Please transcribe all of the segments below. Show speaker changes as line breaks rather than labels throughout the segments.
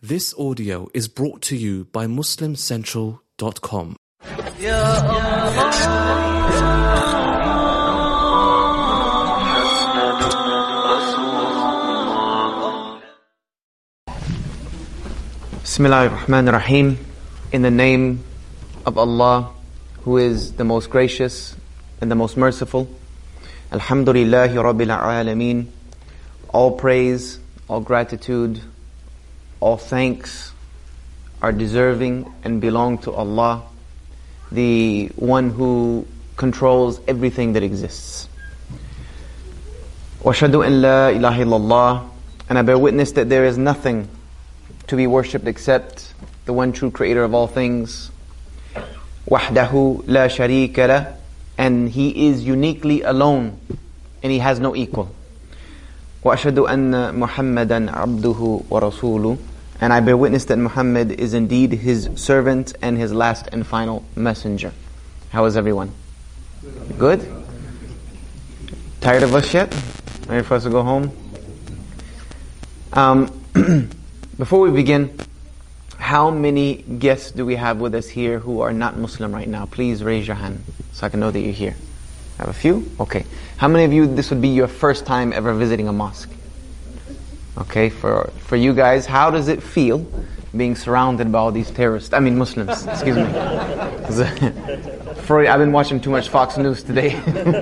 This audio is brought to you by MuslimCentral.com.
Bismillahir Rahmanir Rahim. In the name of Allah, who is the most gracious and the most merciful. Alhamdulillahi Rabbil Alameen. All praise, all gratitude, all thanks are deserving and belong to Allah, the one who controls everything that exists. وَأَشْهَدُ أَنْ لَا إِلَهَ إِلَّا اللَّهِ. And I bear witness that there is nothing to be worshipped except the one true creator of all things. وَحْدَهُ لَا شَرِيكَ لَهُ. And He is uniquely alone and He has no equal. وَأَشْهَدُ أَنَّ مُحَمَّدًا عَبْدُهُ وَرَسُولُهُ. And I bear witness that Muhammad is indeed His servant and His last and final messenger. How is everyone? Good? Tired of us yet? Ready for us to go home? Before we begin, how many guests do we have with us here who are not Muslim right now? Please raise your hand so I can know that you're here. I have a few? Okay. How many of you, this would be your first time ever visiting a mosque? Okay, for you guys, how does it feel being surrounded by all these terrorists? I mean Muslims, excuse me. I've been watching too much Fox News today.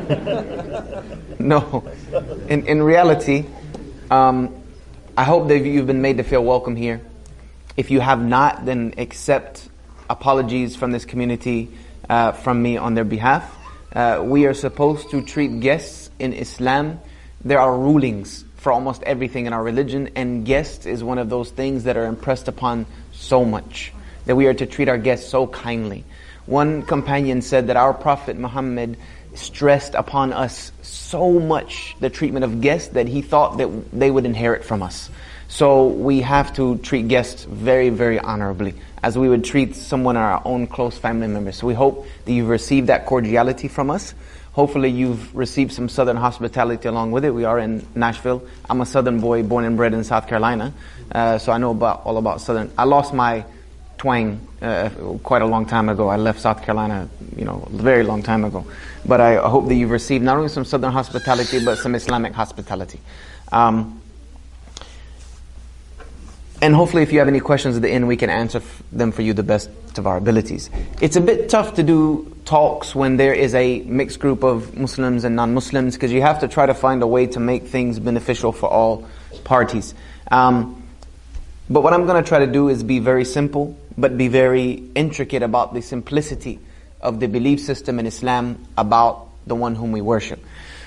No. In reality, I hope that you've been made to feel welcome here. If you have not, then accept apologies from this community, from me on their behalf. We are supposed to treat guests in Islam. There are rulings for almost everything in our religion, and guests is one of those things that are impressed upon so much, that we are to treat our guests so kindly. One companion said that our Prophet Muhammad stressed upon us so much the treatment of guests that he thought that they would inherit from us. So we have to treat guests very, very honorably, as we would treat someone in our own close family members. So we hope that you've received that cordiality from us. Hopefully you've received some Southern hospitality along with it. We are in Nashville. I'm a Southern boy, born and bred in South Carolina. So I know all about Southern. I lost my twang quite a long time ago. I left South Carolina, a very long time ago. But I hope that you've received not only some Southern hospitality, but some Islamic hospitality. And hopefully if you have any questions at the end, we can answer them for you the best of our abilities. It's a bit tough to do talks when there is a mixed group of Muslims and non-Muslims, because you have to try to find a way to make things beneficial for all parties. But what I'm going to try to do is be very simple, but be very intricate about the simplicity of the belief system in Islam about the one whom we worship.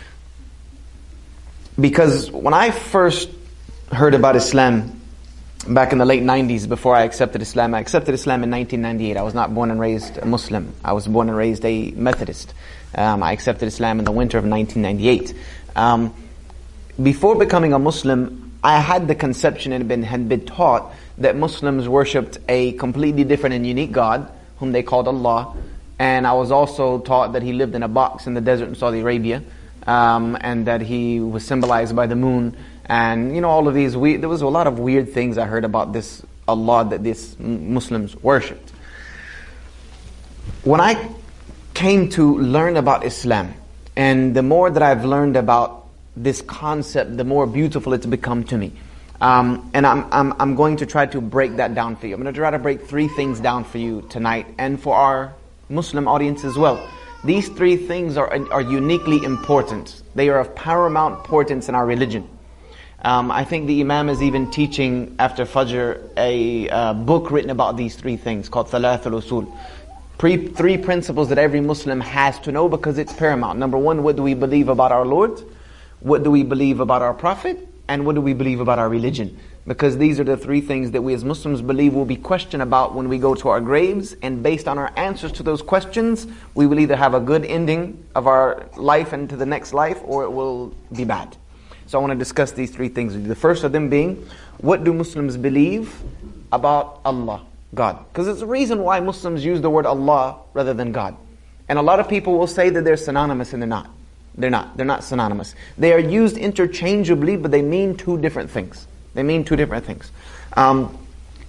Because when I first heard about Islam, back in the late 90s, before I accepted Islam in 1998. I was not born and raised a Muslim. I was born and raised a Methodist. I accepted Islam in the winter of 1998. Before becoming a Muslim, I had the conception and had been taught that Muslims worshipped a completely different and unique God, whom they called Allah. And I was also taught that He lived in a box in the desert in Saudi Arabia, and that He was symbolized by the moon. And all of these, there was a lot of weird things I heard about this Allah that these Muslims worshipped. When I came to learn about Islam, and the more that I've learned about this concept, the more beautiful it's become to me. And I'm going to try to break that down for you. I'm going to try to break 3 things down for you tonight, and for our Muslim audience as well. These 3 things are uniquely important. They are of paramount importance in our religion. I think the Imam is even teaching after Fajr a book written about these 3 things called Thalath al-Usul. 3 principles that every Muslim has to know because it's paramount. Number 1, what do we believe about our Lord? What do we believe about our Prophet? And what do we believe about our religion? Because these are the 3 things that we as Muslims believe will be questioned about when we go to our graves. And based on our answers to those questions, we will either have a good ending of our life and to the next life, or it will be bad. So I want to discuss these 3 things with you. The first of them being, what do Muslims believe about Allah, God? Because there's a reason why Muslims use the word Allah rather than God. And a lot of people will say that they're synonymous, and they're not. They're not synonymous. They are used interchangeably, but they mean 2 different things.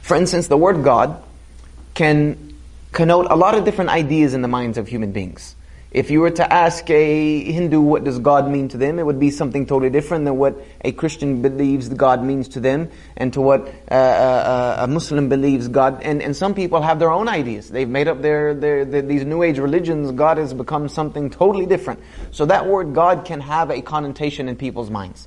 For instance, the word God can connote a lot of different ideas in the minds of human beings. If you were to ask a Hindu what does God mean to them, it would be something totally different than what a Christian believes God means to them, and to what a Muslim believes God. And some people have their own ideas. They've made up these New Age religions. God has become something totally different. So that word God can have a connotation in people's minds.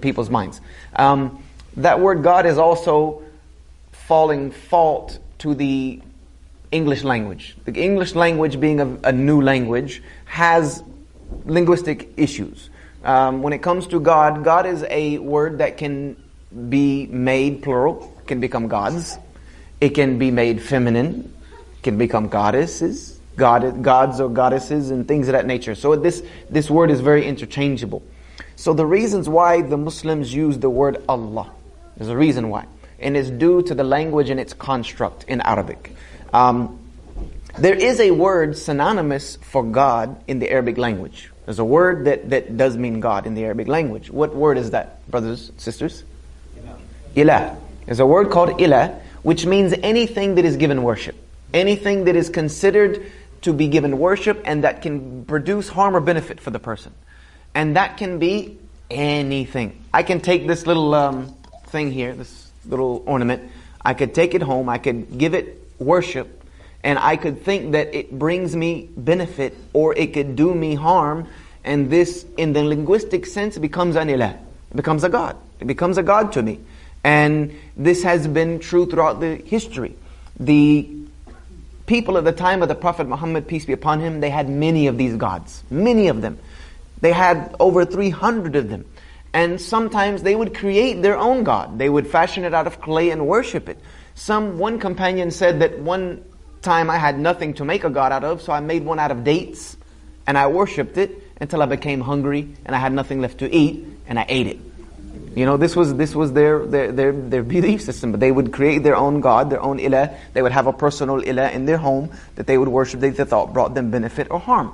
That word God is also falling fault to the English language. The English language, being a new language, has linguistic issues. When it comes to God, God is a word that can be made plural, can become gods. It can be made feminine, can become goddesses, gods or goddesses, and things of that nature. So this word is very interchangeable. So the reasons why the Muslims use the word Allah, there's a reason why. And it's due to the language and its construct in Arabic. There is a word synonymous for God in the Arabic language. There's a word that does mean God in the Arabic language. What word is that, brothers and sisters? Ilah. There's a word called ilah, which means anything that is given worship. Anything that is considered to be given worship and that can produce harm or benefit for the person. And that can be anything. I can take this little thing here, this little ornament. I could take it home. I could give it worship. And I could think that it brings me benefit or it could do me harm. And this, in the linguistic sense, becomes an ilah. It becomes a God. It becomes a God to me. And this has been true throughout the history. The people at the time of the Prophet Muhammad, peace be upon him, they had many of these gods. Many of them. They had over 300 of them. And sometimes they would create their own God. They would fashion it out of clay and worship it. One companion said that one time I had nothing to make a God out of, so I made one out of dates, and I worshipped it until I became hungry and I had nothing left to eat, and I ate it. You know, this was their belief system. But they would create their own God, their own ilah. They would have a personal ilah in their home that they would worship, they thought brought them benefit or harm.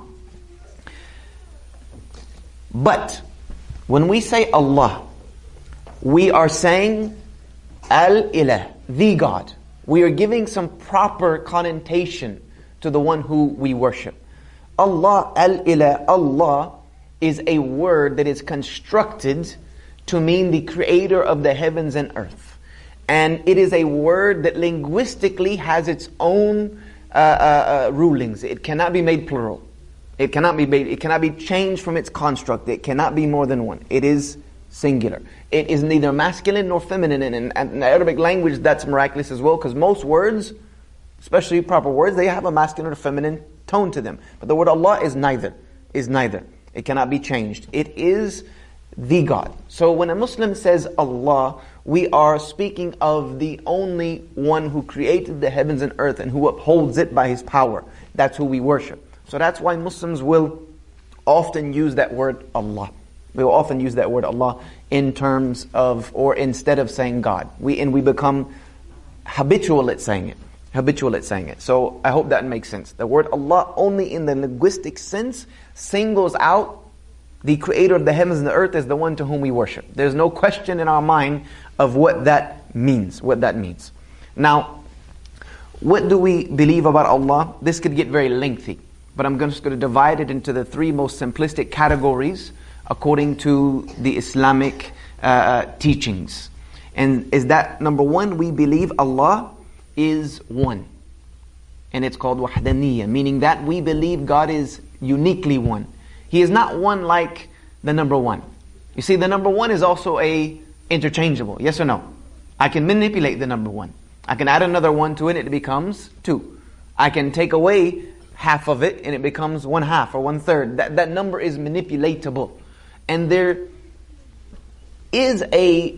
But when we say Allah, we are saying Al-Ilah, the God. We are giving some proper connotation to the one who we worship. Allah, Al-Ilah, Allah is a word that is constructed to mean the creator of the heavens and earth. And it is a word that linguistically has its own rulings. It cannot be made plural. It cannot be changed from its construct. It cannot be more than one. It is singular. It is neither masculine nor feminine. And in the Arabic language, that's miraculous as well, because most words, especially proper words, they have a masculine or feminine tone to them. But the word Allah is neither. It cannot be changed. It is the God. So when a Muslim says Allah, we are speaking of the only one who created the heavens and earth and who upholds it by His power. That's who we worship. So that's why Muslims will often use that word Allah. We will often use that word Allah in terms of, or instead of saying God. We become habitual at saying it. So I hope that makes sense. The word Allah, only in the linguistic sense, singles out the creator of the heavens and the earth as the one to whom we worship. There's no question in our mind of what that means. Now, what do we believe about Allah? This could get very lengthy, but I'm just going to divide it into the three most simplistic categories according to the Islamic teachings. And is that, number one, we believe Allah is one. And it's called wahdaniyya, meaning that we believe God is uniquely one. He is not one like the number one. You see, the number one is also interchangeable, yes or no? I can manipulate the number one. I can add another one to it, it becomes two. I can take away half of it and it becomes 1/2 or 1/3. That number is manipulatable. And there is a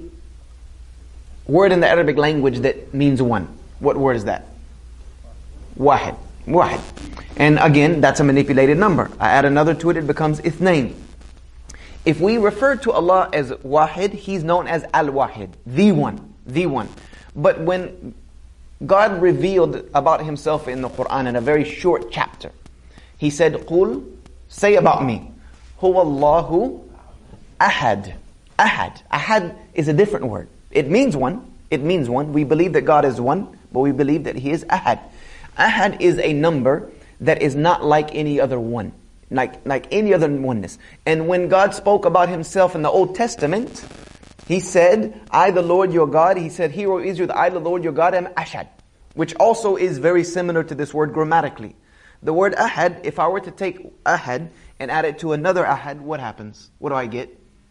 word in the Arabic language that means one. What word is that? Wahid. And again, that's a manipulated number. I add another to it, it becomes ithnain. If we refer to Allah as Wahid, He's known as Al-Wahid, the one. But when God revealed about Himself in the Quran in a very short chapter, He said, "Qul, say about me, Huwa Allahu Ahad." Ahad is a different word. It means one. We believe that God is one, but we believe that He is Ahad. Ahad is a number that is not like any other one, like any other oneness. And when God spoke about Himself in the Old Testament, He said, I the Lord your God, He said, Hear, O Israel, I the Lord your God am Ahad, which also is very similar to this word grammatically. The word Ahad, if I were to take Ahad and add it to another Ahad, what happens? What do I get?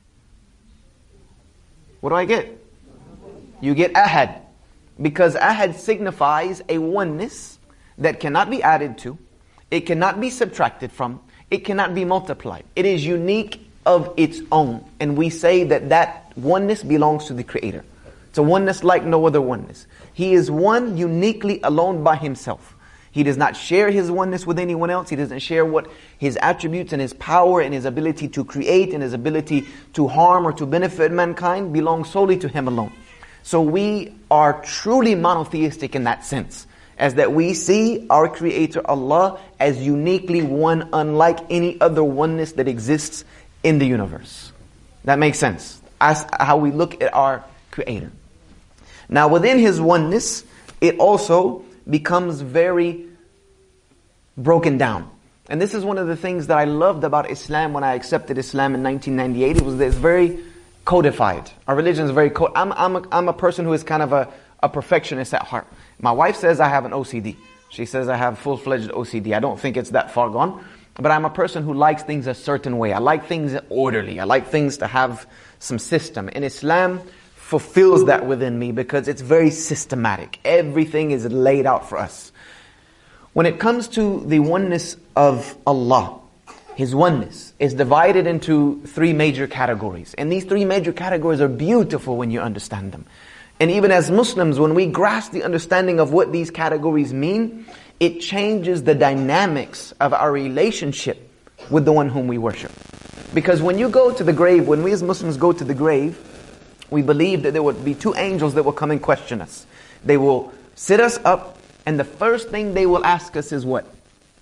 What do I get? You get Ahad. Because Ahad signifies a oneness that cannot be added to, it cannot be subtracted from, it cannot be multiplied. It is unique of its own. And we say that that oneness belongs to the Creator. It's a oneness like no other oneness. He is one uniquely alone by Himself. He does not share His oneness with anyone else. He doesn't share what His attributes and His power and His ability to create and His ability to harm or to benefit mankind belongs solely to Him alone. So we are truly monotheistic in that sense, as that we see our Creator Allah as uniquely one, unlike any other oneness that exists in the universe. That makes sense. As how we look at our Creator. Now within His oneness, it also becomes very broken down. And this is one of the things that I loved about Islam when I accepted Islam in 1998. It was that it's very codified. Our religion is very I'm a person who is kind of a perfectionist at heart. My wife says I have an OCD. She says I have full-fledged OCD. I don't think it's that far gone. But I'm a person who likes things a certain way. I like things orderly. I like things to have some system. And Islam fulfills that within me because it's very systematic. Everything is laid out for us. When it comes to the oneness of Allah, His oneness is divided into three major categories. And these three major categories are beautiful when you understand them. And even as Muslims, when we grasp the understanding of what these categories mean, it changes the dynamics of our relationship with the one whom we worship. Because when you go to the grave, when we as Muslims go to the grave, we believe that there would be two angels that will come and question us. They will sit us up, and the first thing they will ask us is what?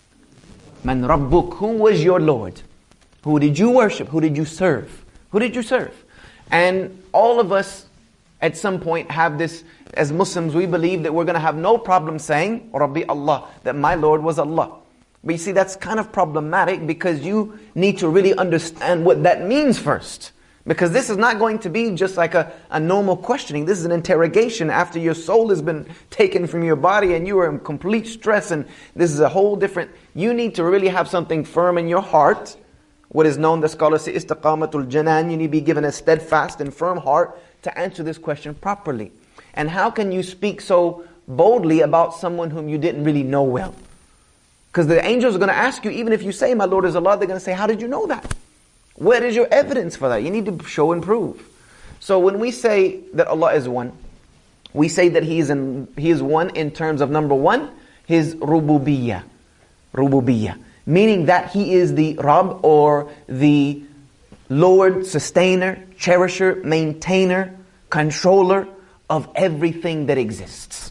Man Rabbuk, who was your Lord? Who did you worship? Who did you serve? Who did you serve? And all of us at some point have this, as Muslims, we believe that we're going to have no problem saying, Rabbi Allah, that my Lord was Allah. But you see, that's kind of problematic because you need to really understand what that means first. Because this is not going to be just like a normal questioning. This is an interrogation after your soul has been taken from your body and you are in complete stress, and this is a whole different... You need to really have something firm in your heart. What is known, the scholars say, istiqamatul janan. You need to be given a steadfast and firm heart to answer this question properly. And how can you speak so boldly about someone whom you didn't really know well? Because the angels are going to ask you, even if you say, my Lord is Allah, they're going to say, how did you know that? Where is your evidence for that? You need to show and prove. So when we say that Allah is one, we say that He is one in terms of number one, His rububiyyah. Rububiyyah. Meaning that He is the Rabb, or the Lord, sustainer, cherisher, maintainer, controller of everything that exists.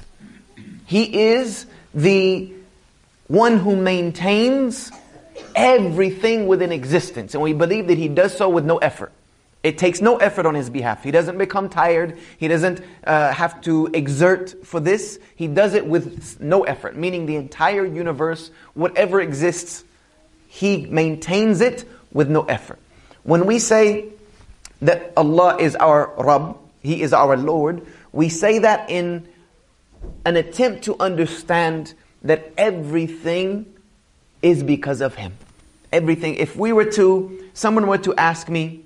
He is the one who maintains everything within existence. And we believe that He does so with no effort. It takes no effort on His behalf. He doesn't become tired. He doesn't have to exert for this. He does it with no effort. Meaning the entire universe, whatever exists, He maintains it with no effort. When we say that Allah is our Rabb, He is our Lord, we say that in an attempt to understand that everything is because of Him. Everything. If someone were to ask me,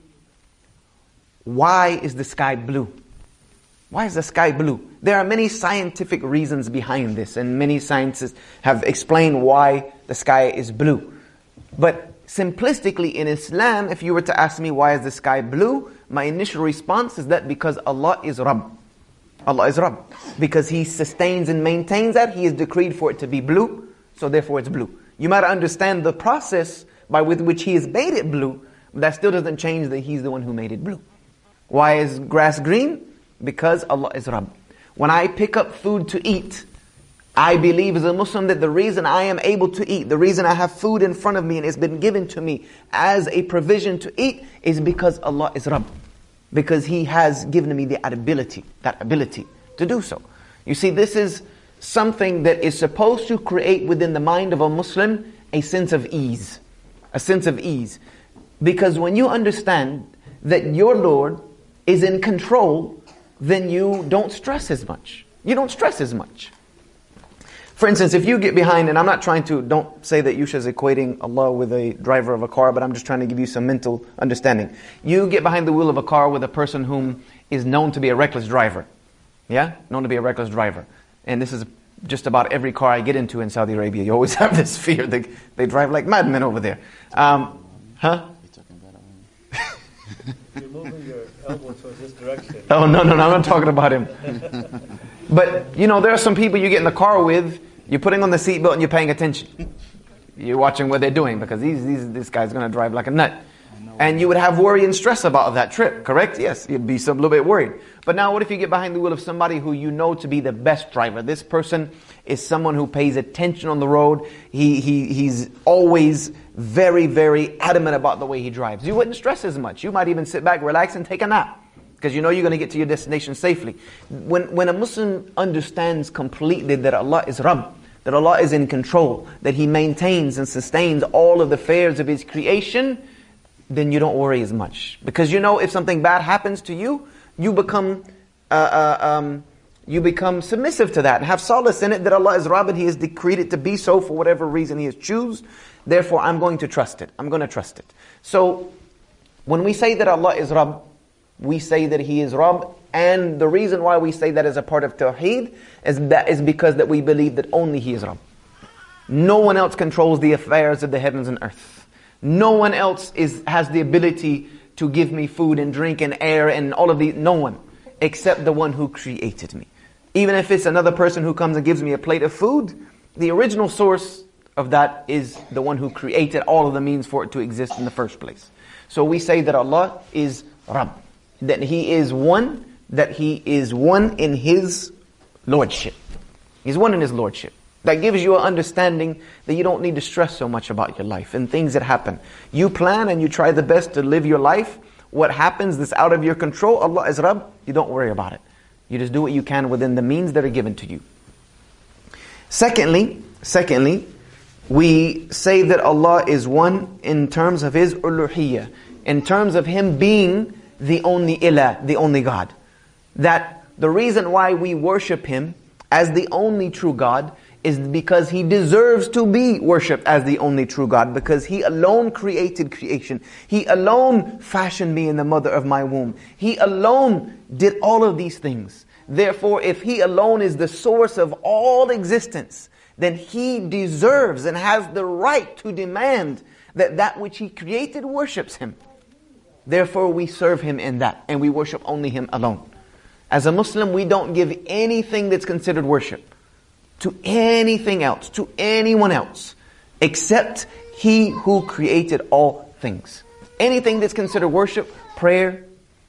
why is the sky blue? Why is the sky blue? There are many scientific reasons behind this, and many scientists have explained why the sky is blue. But simplistically in Islam, if you were to ask me why is the sky blue, my initial response is that because Allah is Rabb. Allah is Rabb. Because He sustains and maintains that. He has decreed for it to be blue, so therefore it's blue. You might understand the process with which He has made it blue, but that still doesn't change that He's the one who made it blue. Why is grass green? Because Allah is Rabb. When I pick up food to eat, I believe as a Muslim that the reason I am able to eat, the reason I have food in front of me and it's been given to me as a provision to eat, is because Allah is Rabb. Because He has given me that ability to do so. You see, this is something that is supposed to create within the mind of a Muslim a sense of ease. A sense of ease. Because when you understand that your Lord is in control, then you don't stress as much. You don't stress as much. For instance, if you get behind, and I'm not trying to, don't say that Yusha is equating Allah with a driver of a car, but I'm just trying to give you some mental understanding. You get behind the wheel of a car with a person whom is known to be a reckless driver. Yeah? Known to be a reckless driver. And this is just about every car I get into in Saudi Arabia. You always have this fear. They drive like madmen over there. Huh?
You're moving your elbow towards this direction.
Oh, no, I'm not talking about him. But, there are some people you get in the car with, you're putting on the seatbelt and you're paying attention. You're watching what they're doing because this guy's going to drive like a nut. And you would have worry and stress about that trip, correct? Yes, you'd be a little bit worried. But now what if you get behind the wheel of somebody who you know to be the best driver? This person is someone who pays attention on the road. He's always very, very adamant about the way he drives. You wouldn't stress as much. You might even sit back, relax, and take a nap. Because you know you're going to get to your destination safely. When a Muslim understands completely that Allah is Rabb, that Allah is in control, that He maintains and sustains all of the affairs of His creation, then you don't worry as much. Because you know if something bad happens to you, you become submissive to that and have solace in it that Allah is Rabb and He has decreed it to be so for whatever reason He has choose. Therefore, I'm going to trust it. I'm going to trust it. So, when we say that Allah is Rabb, we say that He is Rabb, and the reason why we say that as a part of Tawheed is because that we believe that only He is Rabb. No one else controls the affairs of the heavens and earth. No one else has the ability to give me food and drink and air and all of these. No one, except the one who created me. Even if it's another person who comes and gives me a plate of food, the original source of that is the one who created all of the means for it to exist in the first place. So we say that Allah is Rabb, that He is one in His Lordship. He's one in His Lordship. That gives you an understanding that you don't need to stress so much about your life and things that happen. You plan and you try the best to live your life. What happens that's out of your control, Allah is Rabb, you don't worry about it. You just do what you can within the means that are given to you. Secondly, we say that Allah is one in terms of His uluhiyyah, in terms of Him being the only ilah, the only God. That the reason why we worship Him as the only true God is because He deserves to be worshipped as the only true God, because He alone created creation. He alone fashioned me in the mother of my womb. He alone did all of these things. Therefore, if He alone is the source of all existence, then He deserves and has the right to demand that which He created worships Him. Therefore, we serve Him in that, and we worship only Him alone. As a Muslim, we don't give anything that's considered worship to anything else, to anyone else, except He who created all things. Anything that's considered worship, prayer,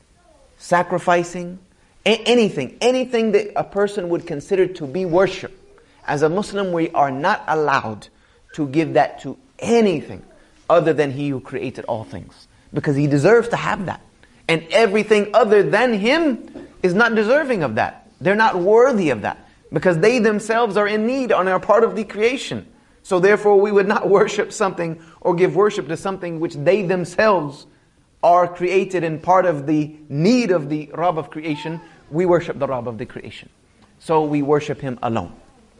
sacrificing, anything that a person would consider to be worship. As a Muslim, we are not allowed to give that to anything other than He who created all things. Because He deserves to have that. And everything other than Him is not deserving of that. They're not worthy of that. Because they themselves are in need and are part of the creation. So therefore we would not worship something or give worship to something which they themselves are created and part of the need of the Rabb of creation. We worship the Rabb of the creation. So we worship Him alone.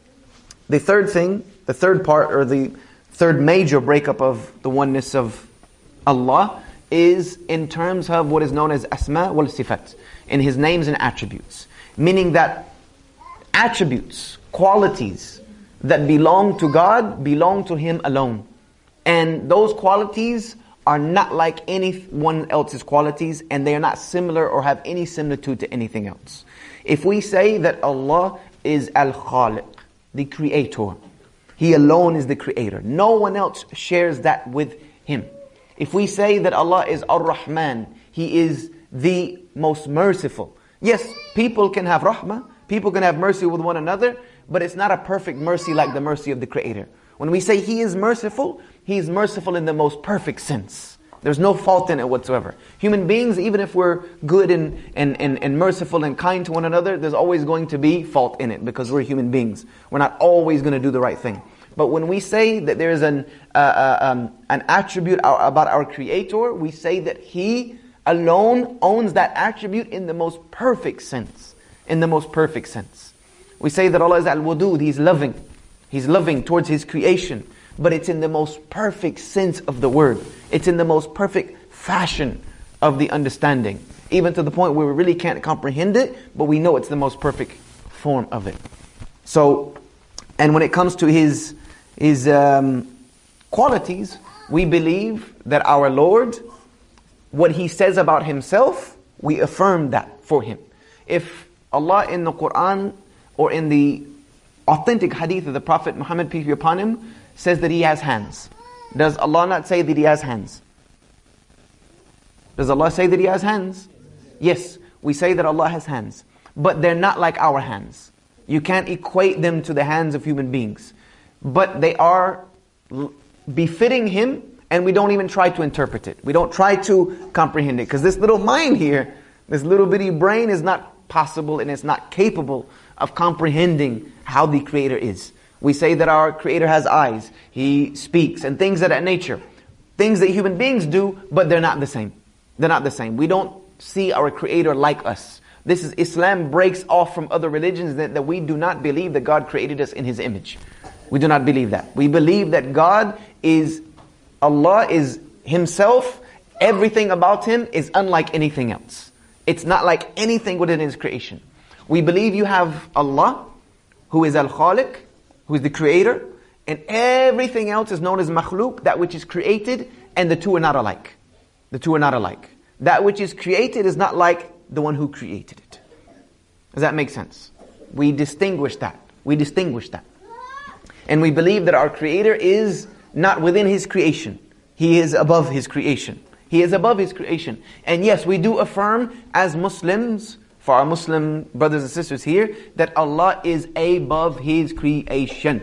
The third part, or the third major breakup of the oneness of Allah is in terms of what is known as asma wal sifat, in His names and attributes. Meaning that attributes, qualities that belong to God, belong to Him alone. And those qualities are not like anyone else's qualities, and they are not similar or have any similitude to anything else. If we say that Allah is Al-Khaliq, the Creator, He alone is the Creator. No one else shares that with Him. If we say that Allah is Ar-Rahman, He is the most merciful. Yes, people can have rahmah, people can have mercy with one another, but it's not a perfect mercy like the mercy of the Creator. When we say He is merciful in the most perfect sense. There's no fault in it whatsoever. Human beings, even if we're good and merciful and kind to one another, there's always going to be fault in it because we're human beings. We're not always going to do the right thing. But when we say that there is an attribute about our Creator, we say that He alone owns that attribute in the most perfect sense. In the most perfect sense. We say that Allah is al-Wadud, He's loving. He's loving towards His creation. But it's in the most perfect sense of the word. It's in the most perfect fashion of the understanding. Even to the point where we really can't comprehend it, but we know it's the most perfect form of it. So, and when it comes to His qualities, we believe that our Lord, what He says about Himself, we affirm that for Him. If Allah in the Quran or in the authentic hadith of the Prophet Muhammad, peace be upon him, says that He has hands, does Allah not say that He has hands? Does Allah say that He has hands? Yes, we say that Allah has hands. But they're not like our hands. You can't equate them to the hands of human beings. But they are befitting Him, and we don't even try to interpret it. We don't try to comprehend it. Because this little mind here, this little bitty brain is not possible and it's not capable of comprehending how the Creator is. We say that our Creator has eyes, He speaks, and things of that nature. Things that human beings do, but they're not the same. They're not the same. We don't see our Creator like us. This is Islam breaks off from other religions that we do not believe that God created us in His image. We do not believe that. We believe that Allah is Himself, everything about Him is unlike anything else. It's not like anything within His creation. We believe you have Allah, who is Al-Khaliq, who is the Creator, and everything else is known as makhluk, that which is created, and the two are not alike. The two are not alike. That which is created is not like the one who created it. Does that make sense? We distinguish that. We distinguish that. And we believe that our Creator is not within His creation. He is above His creation. He is above His creation. And yes, we do affirm as Muslims, for our Muslim brothers and sisters here, that Allah is above His creation.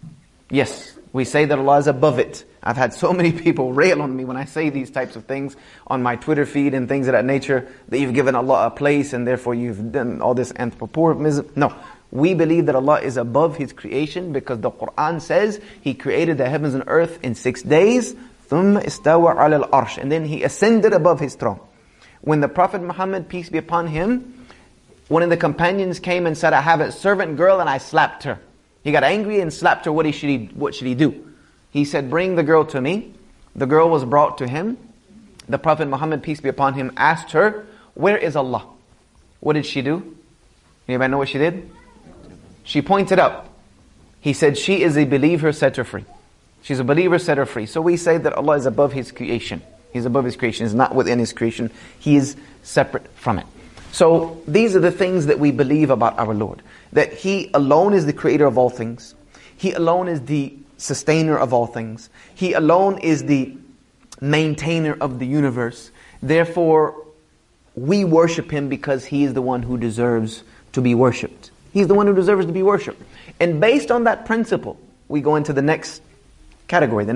Yes, we say that Allah is above it. I've had so many people rail on me when I say these types of things on my Twitter feed and things of that nature, that you've given Allah a place and therefore you've done all this anthropomorphism. No, we believe that Allah is above His creation because the Quran says He created the heavens and earth in 6 days, ثُمَّ اسْتَوَى عَلَى الْأَرْشِ, and then He ascended above His throne. When the Prophet Muhammad, peace be upon him, one of the companions came and said, I have a servant girl and I slapped her. He got angry and slapped her. What should he do? He said, bring the girl to me. The girl was brought to him. The Prophet Muhammad, peace be upon him, asked her, where is Allah? What did she do? Anybody know what she did? She pointed up. He said, she is a believer, set her free. She's a believer, set her free. So we say that Allah is above His creation. He's above His creation. He's not within His creation. He is separate from it. So these are the things that we believe about our Lord. That He alone is the creator of all things. He alone is the sustainer of all things. He alone is the maintainer of the universe. Therefore, we worship Him because He is the one who deserves to be worshipped. He's the one who deserves to be worshipped. And based on that principle, we go into the next category.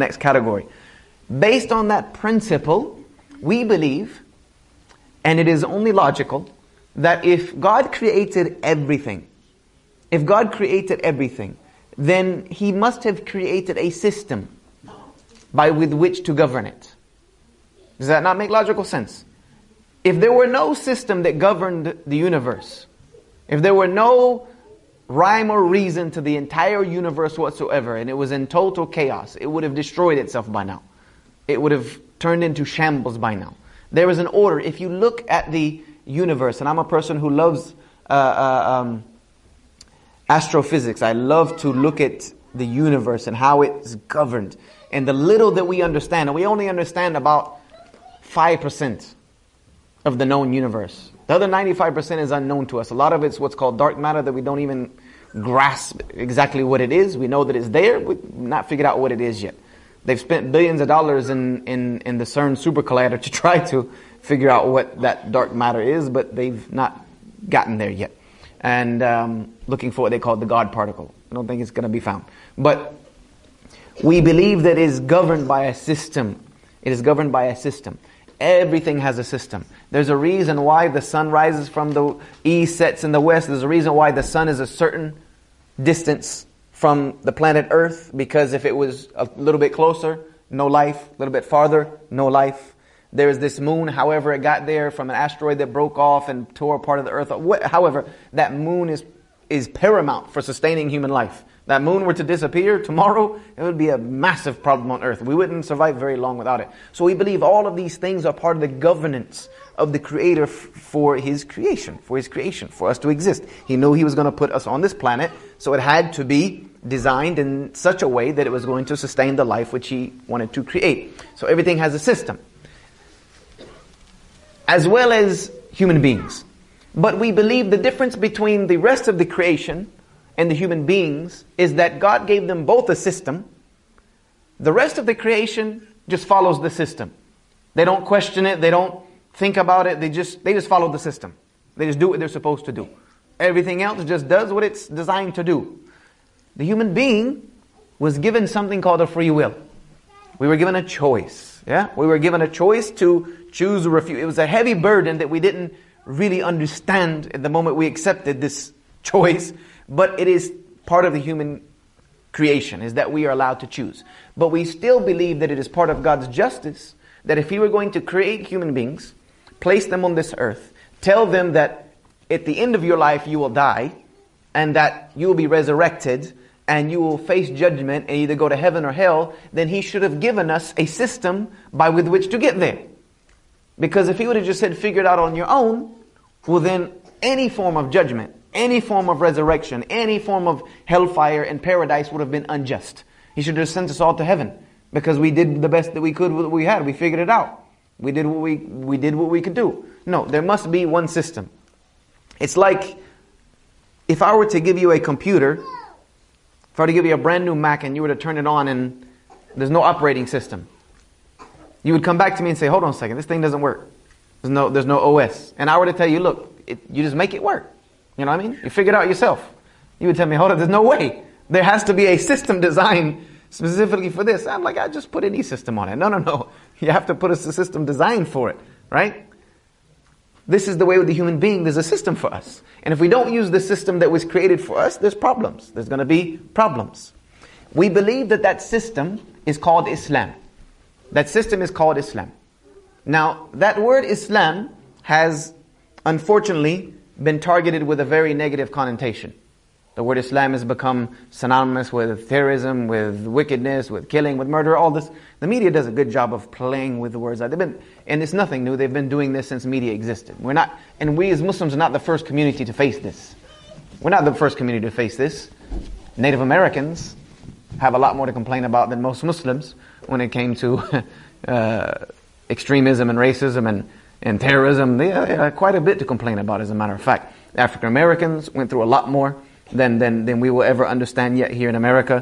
Based on that principle, we believe, and it is only logical, that if God created everything, then He must have created a system with which to govern it. Does that not make logical sense? If there were no system that governed the universe, if there were no rhyme or reason to the entire universe whatsoever, and it was in total chaos, it would have destroyed itself by now. It would have turned into shambles by now. There is an order. If you look at the universe, and I'm a person who loves astrophysics. I love to look at the universe and how it's governed. And the little that we understand, and we only understand about 5% of the known universe. The other 95% is unknown to us. A lot of it's what's called dark matter that we don't even grasp exactly what it is. We know that it's there, we've not figured out what it is yet. They've spent billions of dollars in the CERN super collider to try to figure out what that dark matter is, but they've not gotten there yet. And looking for what they call the God particle. I don't think it's going to be found. But we believe that it is governed by a system. It is governed by a system. Everything has a system. There's a reason why the sun rises from the east, sets in the west. There's a reason why the sun is a certain distance from the planet Earth, because if it was a little bit closer, no life. A little bit farther, no life. There's this moon, however it got there from an asteroid that broke off and tore a part of the Earth. However, that moon is paramount for sustaining human life. That moon were to disappear tomorrow, it would be a massive problem on Earth. We wouldn't survive very long without it. So we believe all of these things are part of the governance of the Creator for His creation, for us to exist. He knew He was going to put us on this planet, so it had to be designed in such a way that it was going to sustain the life which He wanted to create. So everything has a system, as well as human beings. But we believe the difference between the rest of the creation and the human beings is that God gave them both a system. The rest of the creation just follows the system. They don't question it, they don't think about it, they just follow the system. They just do what they're supposed to do. Everything else just does what it's designed to do. The human being was given something called a free will. We were given a choice. We were given a choice to choose or refuse. It was a heavy burden that we didn't really understand at the moment we accepted this choice, but it is part of the human creation, is that we are allowed to choose. But we still believe that it is part of God's justice, that if He were going to create human beings, place them on this earth, tell them that at the end of your life you will die, and that you will be resurrected, and you will face judgment and either go to heaven or hell, then He should have given us a system with which to get there. Because if He would have just said, figure it out on your own, well then any form of judgment, any form of resurrection, any form of hellfire and paradise would have been unjust. He should have sent us all to heaven, because we did the best that we could with what we had. We figured it out. We did what we could do. No, there must be one system. It's like if I were to give you a computer, if I were to give you a brand new Mac and you were to turn it on and there's no operating system, you would come back to me and say, hold on a second, this thing doesn't work. There's no OS. And I were to tell you, look, you just make it work. You know what I mean? You figure it out yourself. You would tell me, hold on, there's no way. There has to be a system designed specifically for this. I'm like, I just put any system on it. No. You have to put a system designed for it, right? This is the way with the human being. There's a system for us. And if we don't use the system that was created for us, there's problems. There's going to be problems. We believe that system is called Islam. That system is called Islam. Now, that word Islam has, unfortunately, been targeted with a very negative connotation. The word Islam has become synonymous with terrorism, with wickedness, with killing, with murder, all this. The media does a good job of playing with the words. And it's nothing new. They've been doing this since media existed. And we as Muslims are not the first community to face this. We're not the first community to face this. Native Americans have a lot more to complain about than most Muslims when it came to extremism and racism and terrorism. They had quite a bit to complain about, as a matter of fact. African Americans went through a lot more than we will ever understand yet here in America.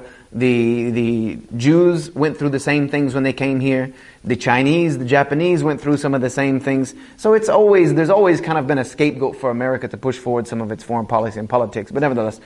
The Jews went through the same things when they came here. The Chinese, the Japanese went through some of the same things. So there's always kind of been a scapegoat for America to push forward some of its foreign policy and politics. But nevertheless,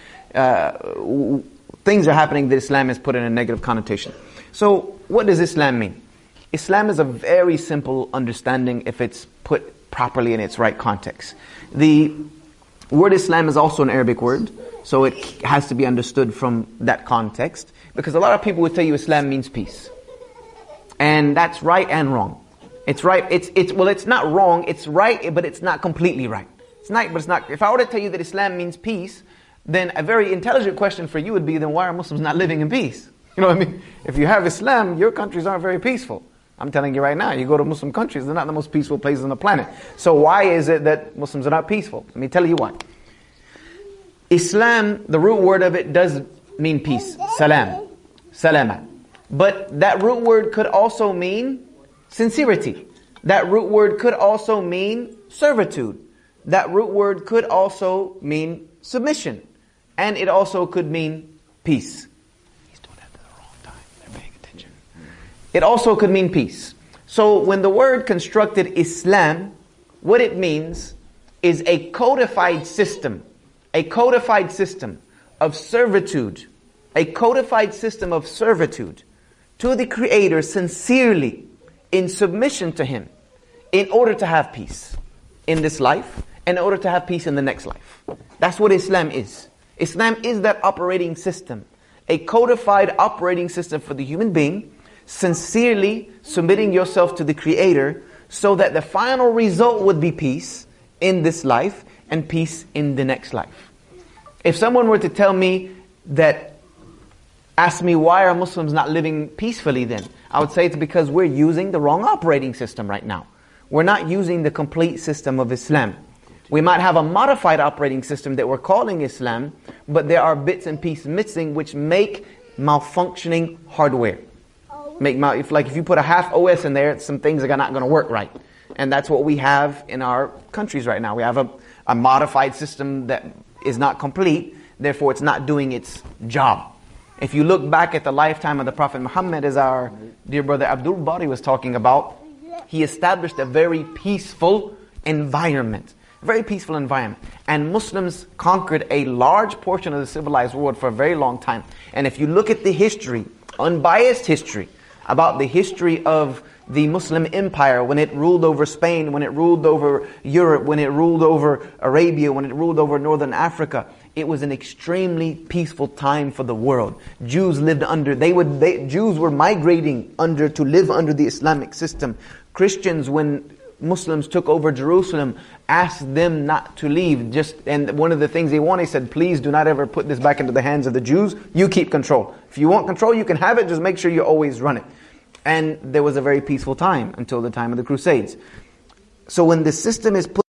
things are happening that Islam has put in a negative connotation. So what does Islam mean? Islam is a very simple understanding if it's put properly in its right context. The word Islam is also an Arabic word, so it has to be understood from that context, because a lot of people would tell you Islam means peace. And that's right and wrong. It's right, it's not wrong, it's right, but it's not completely right. It's not, but it's not. If I were to tell you that Islam means peace, then a very intelligent question for you would be, then why are Muslims not living in peace? You know what I mean? If you have Islam, your countries aren't very peaceful. I'm telling you right now, you go to Muslim countries, they're not the most peaceful places on the planet. So why is it that Muslims are not peaceful? Let me tell you why. Islam, the root word of it does mean peace. Salam. Salama. But that root word could also mean sincerity. That root word could also mean servitude. That root word could also mean submission. And it also could mean peace. He's doing that at the wrong time. They're paying attention. It also could mean peace. So when the word constructed Islam, what it means is a codified system. A codified system of servitude. A codified system of servitude to the Creator sincerely in submission to Him in order to have peace in this life, and in order to have peace in the next life. That's what Islam is. Islam is that operating system, a codified operating system for the human being, sincerely submitting yourself to the Creator so that the final result would be peace in this life and peace in the next life. If someone were to tell me that, ask me why are Muslims not living peacefully then, I would say it's because we're using the wrong operating system right now. We're not using the complete system of Islam. We might have a modified operating system that we're calling Islam, but there are bits and pieces missing which make malfunctioning hardware. If you put a half OS in there, some things are not going to work right. And that's what we have in our countries right now. We have a modified system that is not complete, therefore it's not doing its job. If you look back at the lifetime of the Prophet Muhammad, as our dear brother Abdul Bari was talking about, he established a very peaceful environment. Very peaceful environment. And Muslims conquered a large portion of the civilized world for a very long time. And if you look at the history, unbiased history, about the history of the Muslim empire, when it ruled over Spain, when it ruled over Europe, when it ruled over Arabia, when it ruled over Northern Africa, it was an extremely peaceful time for the world. Jews lived under, Jews were migrating to live under the Islamic system. Christians, when Muslims took over Jerusalem, asked them not to leave. And one of the things they wanted, he said, please do not ever put this back into the hands of the Jews. You keep control. If you want control, you can have it. Just make sure you always run it. And there was a very peaceful time until the time of the Crusades. So when the system is put